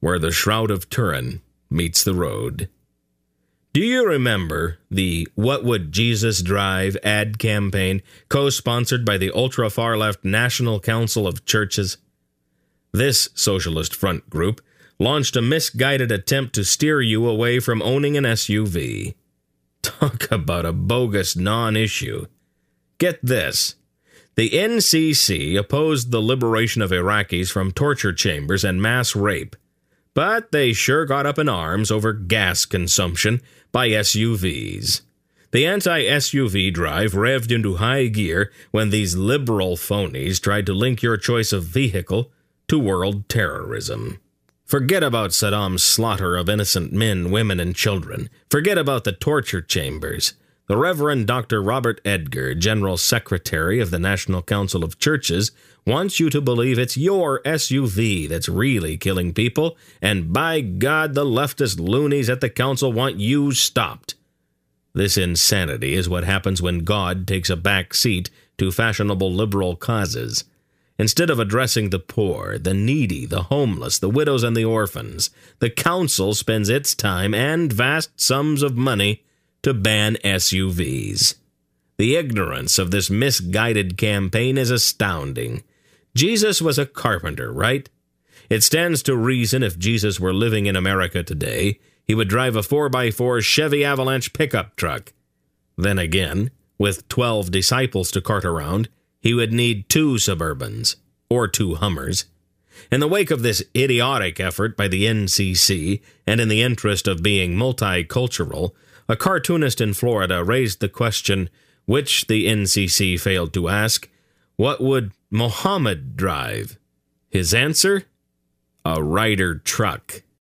where the Shroud of Turin meets the road. Do you remember the What Would Jesus Drive ad campaign co-sponsored by the ultra-far-left National Council of Churches? This socialist front group launched a misguided attempt to steer you away from owning an SUV. Talk about a bogus non-issue. Get this. The NCC opposed the liberation of Iraqis from torture chambers and mass rape, but they sure got up in arms over gas consumption by SUVs. The anti-SUV drive revved into high gear when these liberal phonies tried to link your choice of vehicle to world terrorism. Forget about Saddam's slaughter of innocent men, women, and children. Forget about the torture chambers. The Reverend Dr. Robert Edgar, General Secretary of the National Council of Churches, wants you to believe it's your SUV that's really killing people, and by God, the leftist loonies at the council want you stopped. This insanity is what happens when God takes a back seat to fashionable liberal causes. Instead of addressing the poor, the needy, the homeless, the widows, and the orphans, the council spends its time and vast sums of money to ban SUVs. The ignorance of this misguided campaign is astounding. Jesus was a carpenter, right? It stands to reason if Jesus were living in America today, he would drive a 4x4 Chevy Avalanche pickup truck. Then again, with 12 disciples to cart around, he would need 2 Suburbans, or 2 Hummers. In the wake of this idiotic effort by the NCC, and in the interest of being multicultural, a cartoonist in Florida raised the question, which the NCC failed to ask, what would Mohammed drive? His answer? A Ryder truck.